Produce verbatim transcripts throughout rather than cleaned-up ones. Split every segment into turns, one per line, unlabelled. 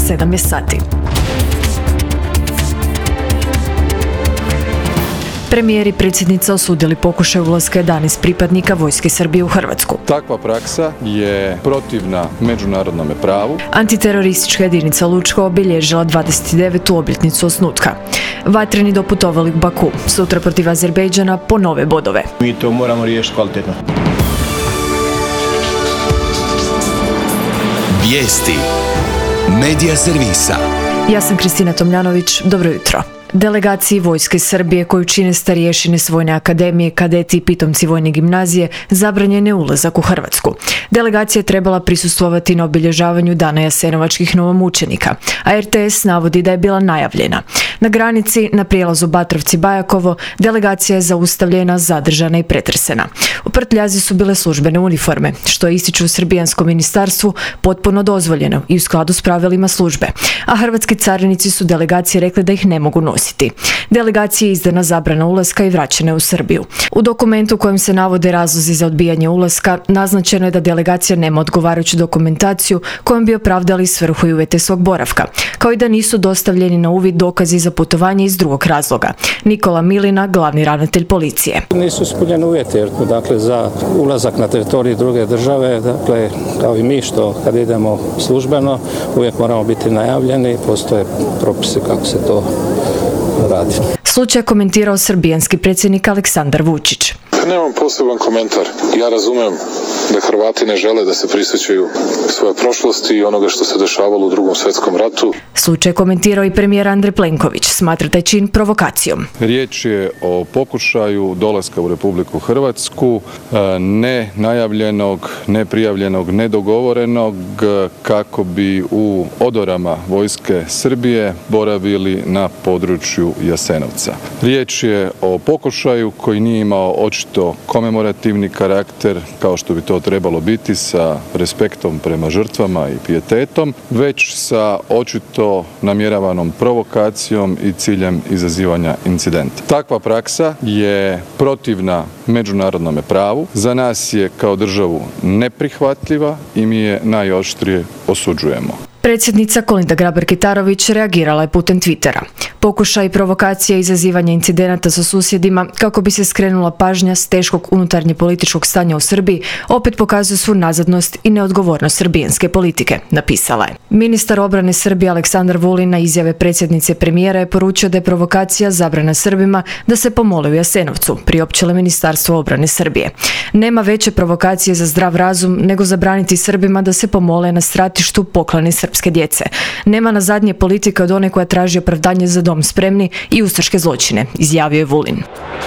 sedam je sati. Premijer i predsjednica osudili pokušaj ulaska jedanaest pripadnika vojske Srbije u Hrvatsku.
Takva praksa je protivna međunarodnom pravu.
Antiteroristička jedinica Lučko obilježila dvadeset devetu obljetnicu osnutka. Vatreni doputovali u Baku, sutra protiv Azerbejdžana po nove bodove.
Mi to moramo riješiti kvalitetno.
Vijesti Medija servisa.
Ja sam Kristina Tomljanović, dobro jutro. Delegaciji vojske Srbije koju čine starješine s Vojne akademije, kadeti i pitomci Vojne gimnazije zabranjen je ulazak u Hrvatsku. Delegacija je trebala prisustvovati na obilježavanju Dana jasenovačkih novomučenika, a er te es navodi da je bila najavljena. Na granici, na prijelazu Batrovci-Bajakovo, delegacija je zaustavljena, zadržana i pretresena. U prtljazi su bile službene uniforme, što ističu u srbijanskom ministarstvu potpuno dozvoljeno i u skladu s pravilima službe, a hrvatski carinici su delegaciji rekli da ih ne mogu nositi. Delegaciji je izdana zabrana ulaska i vraćene u Srbiju. U dokumentu u kojem se navode razlozi za odbijanje ulaska, naznačeno je da delegacija nema odgovarajuću dokumentaciju kojom bi opravdali svrhu i uvjete svog boravka, kao i da nisu dostavljeni na uvid dokazi za putovanje iz drugog razloga. Nikola Milina, glavni ravnatelj policije.
Nisu ispunjeni uvjeti, jer dakle, za ulazak na teritorij druge države, dakle, kao i mi što kad idemo službeno, uvijek moramo biti najavljeni, postoje propisi kako se to radi.
Slučaj je komentirao srbijanski predsjednik Aleksandar Vučić.
Nemam poseban komentar. Ja razumem da Hrvati ne žele da se prisjećaju svoje prošlosti i onoga što se dešavalo u Drugom svjetskom ratu.
Slučaj je komentirao i premijer Andrej Plenković. Smatra taj čin provokacijom.
Riječ je o pokušaju dolaska u Republiku Hrvatsku, ne najavljenog, ne prijavljenog, nedogovorenog, kako bi u odorama vojske Srbije boravili na području Jasenovca. Riječ je o pokušaju koji nije imao očito komemorativni karakter, kao što bi to trebalo biti, sa respektom prema žrtvama i pijetetom, već sa očito namjeravanom provokacijom i ciljem izazivanja incidenta. Takva praksa je protivna međunarodnom pravu, za nas je kao državu neprihvatljiva i mi je najoštrije osuđujemo.
Predsjednica Kolinda Grabar-Kitarović reagirala je putem Twittera. Pokušaj provokacije i izazivanja incidenata sa susjedima kako bi se skrenula pažnja s teškog unutarnje političkog stanja u Srbiji opet pokazuje svu nazadnost i neodgovornost srbijanske politike, napisala je. Ministar obrane Srbije Aleksandar Vulin na izjave predsjednice premijera je poručio da je provokacija zabrana Srbima da se pomole u Jasenovcu, priopćilo Ministarstvo obrane Srbije. Nema veće provokacije za zdrav razum nego zabraniti Srbima da se pomole na stratištu poklane srpske djece. Nema na zadnje politike od one koja traži opravdanje za dom spremni i ustaške zločine, izjavio je Vulin.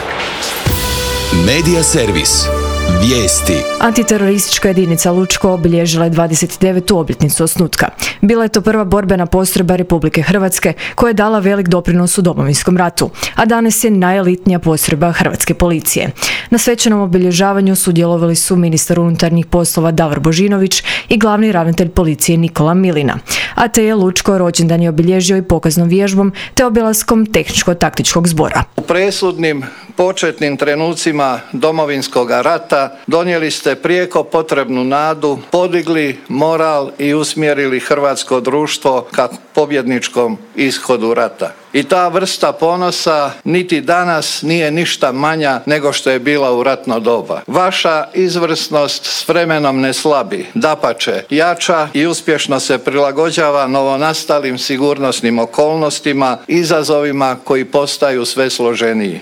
Medija servis. Vijesti.
Antiteroristička jedinica Lučko obilježila je dvadeset devetu obljetnicu osnutka. Bila je to prva borbena postrojba Republike Hrvatske koja je dala velik doprinos u Domovinskom ratu, a danas je najelitnija postrojba hrvatske policije. Na svečanom obilježavanju sudjelovali su ministar unutarnjih poslova Davor Božinović i glavni ravnatelj policije Nikola Milina. A te je Lučko rođendan je obilježio i pokaznom vježbom te obilaskom tehničko-taktičkog zbora.
U presudnim početnim trenucima Domovinskog rata donijeli ste prijeko potrebnu nadu, podigli moral i usmjerili hrvatsko društvo ka pobjedničkom ishodu rata. I ta vrsta ponosa niti danas nije ništa manja nego što je bila u ratno doba. Vaša izvrsnost s vremenom ne slabi, dapače, jača i uspješno se prilagođava novonastalim sigurnosnim okolnostima, izazovima koji postaju sve složeniji.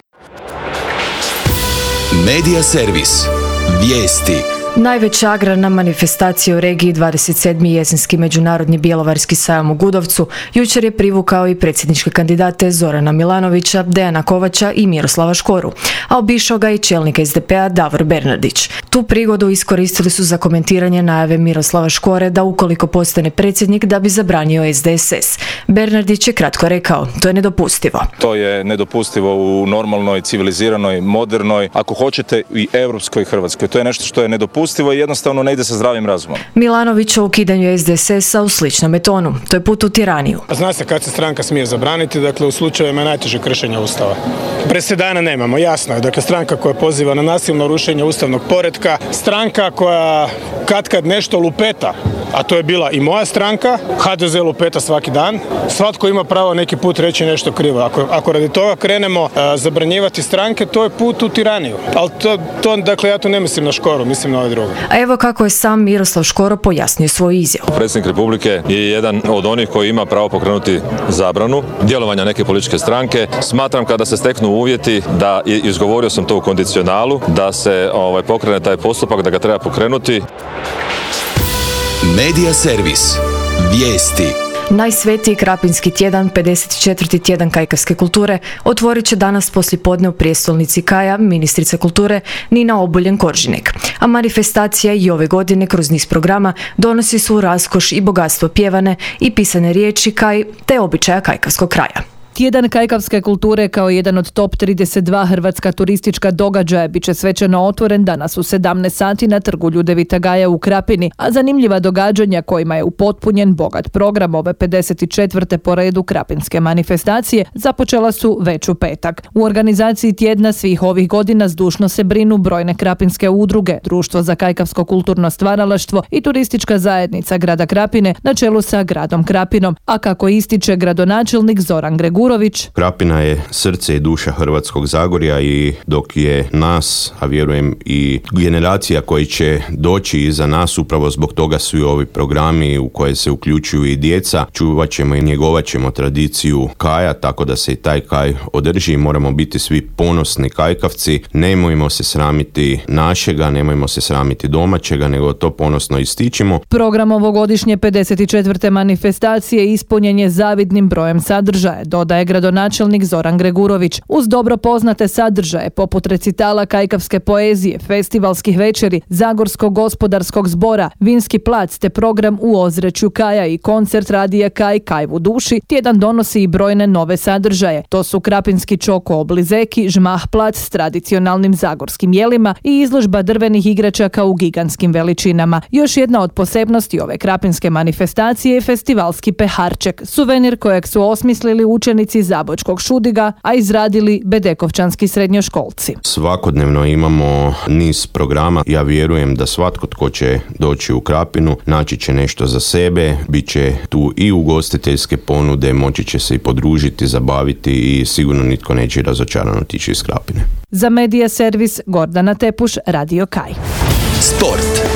Medija servis. Vijesti.
Najveća agrarna manifestacija u regiji, dvadeset sedmi jesenski međunarodni bjelovarski sajam u Gudovcu, jučer je privukao i predsjedničke kandidate Zorana Milanovića, Dejana Kovača i Miroslava Škoru, a obišao ga i čelnik es de pe a Davor Bernardić. Tu prigodu iskoristili su za komentiranje najave Miroslava Škore da ukoliko postane predsjednik da bi zabranio es de es es. Bernardić je kratko rekao, to je nedopustivo.
To je nedopustivo u normalnoj, civiliziranoj, modernoj, ako hoćete i europskoj Hrvatskoj. To je nešto što je nedopustivo i jednostavno ne ide sa zdravim razumom.
Milanović o ukidanju es de es es a u sličnom tonu. To je put u tiraniju.
Zna se kad se stranka smije zabraniti, dakle u slučajevima najtežeg kršenja Ustava. Presedana nemamo, jasno je. Dakle, stranka koja poziva na nasilno rušenje ustavnog poretka, stranka koja kad kad nešto lupeta, a to je bila i moja stranka, ha de ze lupeta svaki dan. Svatko ima pravo neki put reći nešto krivo. Ako, ako radi toga krenemo a, zabranjivati stranke, to je put u tiraniju. Ali to, to, dakle, ja tu ne mislim na Škoru, mislim na ove druge.
A evo kako je sam Miroslav Škoro pojasnio svoju izjavu.
Predsjednik Republike je jedan od onih koji ima pravo pokrenuti zabranu djelovanja neke političke stranke. Smatram kada se steknu uvjeti, da izgovorio sam to u kondicionalu, da se ovaj, pokrene taj postupak, da ga treba pokrenuti.
Medija servis. Vijesti.
Najsvetiji Krapinski tjedan, pedeset četvrti tjedan kajkavske kulture, otvorit će danas poslijepodne u prijestolnici Kaja ministrica kulture Nina Obuljen-Koržinek. A manifestacija i ove godine kroz niz programa donosi svu raskoš i bogatstvo pjevane i pisane riječi Kaj te običaja kajkavskog kraja.
Tjedan kajkavske kulture kao jedan od top trideset dva hrvatska turistička događaja bit će svečano otvoren danas u sedamnaest sati na trgu Ljudevita Gaja u Krapini, a zanimljiva događanja kojima je upotpunjen bogat program ove pedeset četvrte po redu krapinske manifestacije započela su već u petak. U organizaciji tjedna svih ovih godina zdušno se brinu brojne krapinske udruge, Društvo za kajkavsko kulturno stvaralaštvo i turistička zajednica grada Krapine na čelu sa gradom Krapinom, a kako ističe gradonačelnik Zoran Gregurović,
Krapina je srce i duša Hrvatskog Zagorja i dok je nas, a vjerujem i generacija koji će doći iza nas, upravo zbog toga su i ovi programi u koje se uključuju i djeca, čuvat ćemo i njegovat ćemo tradiciju kaja, tako da se i taj kaj održi i moramo biti svi ponosni kajkavci. Nemojmo se sramiti našega, nemojmo se sramiti domaćega, nego to ponosno ističimo.
Program ovogodišnje pedeset četvrte manifestacije ispunjen je zavidnim brojem sadržaja, dodaje je gradonačelnik Zoran Gregurović. Uz dobro poznate sadržaje poput recitala kajkavske poezije, festivalskih večeri, Zagorskog gospodarskog zbora, Vinski plac te program u ozračju Kaja i koncert radija Kaj, Kaj u duši, tjedan donosi i brojne nove sadržaje. To su krapinski čoko oblizeki, žmah plac s tradicionalnim zagorskim jelima i izložba drvenih igračaka u gigantskim veličinama. Još jedna od posebnosti ove krapinske manifestacije je festivalski peharček, suvenir kojeg su osmislili učenici Zabočkog Šudiga, a izradili bedekovčanski srednjoškolci.
Svakodnevno imamo niz programa. Ja vjerujem da svatko tko će doći u Krapinu naći će nešto za sebe, bit će tu i ugostiteljske ponude, moći će se i podružiti, zabaviti i sigurno nitko neće razočarano otići iz Krapine.
Za Medija servis Gordana Tepuš, Radio Kaj.
Sport.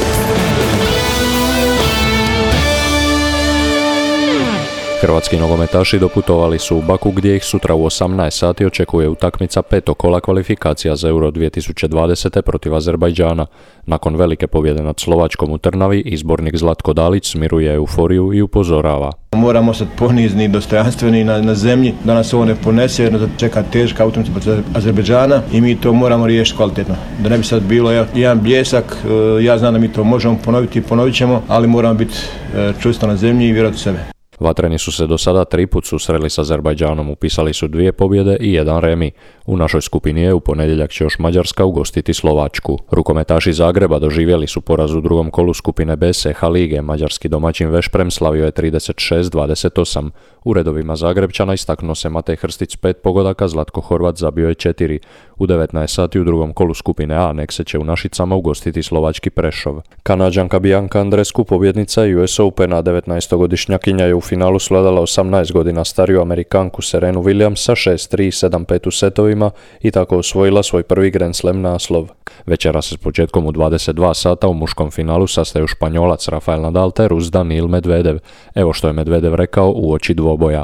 Hrvatski nogometaši doputovali su u Baku gdje ih sutra u osamnaest sati očekuje utakmica petog kola kvalifikacija za Euro dvije tisuće dvadeset. protiv Azerbajdžana. Nakon velike pobjede nad Slovačkom u Trnavi, izbornik Zlatko Dalić smiruje euforiju i upozorava.
Moramo ostati ponizni i dostojanstveni na, na zemlji, da nas ovo ne ponese jer nas čeka teška utakmica protiv Azerbajdžana i mi to moramo riješiti kvalitetno. Da ne bi sad bilo jedan bljesak, ja znam da mi to možemo ponoviti i ponovit ćemo, ali moramo biti čvrsto na zemlji i vjerovati u sebe.
Vatreni su se do sada tri put susreli s Azerbajdžanom, upisali su dvije pobjede i jedan remi. U našoj skupini je u ponedjeljak će još Mađarska ugostiti Slovačku. Rukometaši Zagreba doživjeli su poraz u drugom kolu skupine B S H lige. Mađarski domaćin Vešprem slavio je trideset šest dvadeset osam. U redovima Zagrebčana istaknuo se Matej Hrstić pet pogodaka, Zlatko Horvat zabio je četiri. U devetnaest sati u drugom kolu skupine A Nekse će u Našicama ugostiti slovački Prešov. Kanađanka Bianca Andrescu, pobjednica U S Opena, devetnaestogodišnjakinja je u finalu svladala osamnaest godina stariju Amerikanku Serenu Williams sa šest tri sedam pet u setovima i tako osvojila svoj prvi Grand Slam naslov. Večera se s početkom u dvadeset dva sata u muškom finalu sastaju Španjolac Rafael Nadal te Rus Daniil Medvedev. Evo što je Medvedev rekao uoči dvoboja.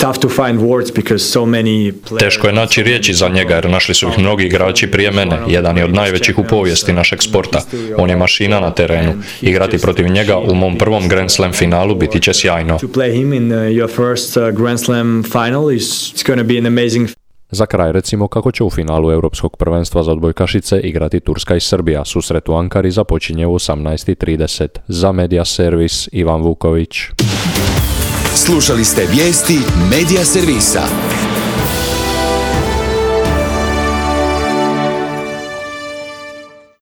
Teško je naći riječi za njega jer našli su ih mnogi igrači prije mene. Jedan je od najvećih u povijesti našeg sporta. On je mašina na terenu. Igrati protiv njega u mom prvom Grand Slam finalu biti će sjajno.
Za kraj recimo kako će u finalu Europskog prvenstva za odbojkašice igrati Turska i Srbija. Susret u Ankari započinje u osamnaest i trideset. Za Medija servis Ivan Vuković.
Slušali ste vijesti Medija servisa.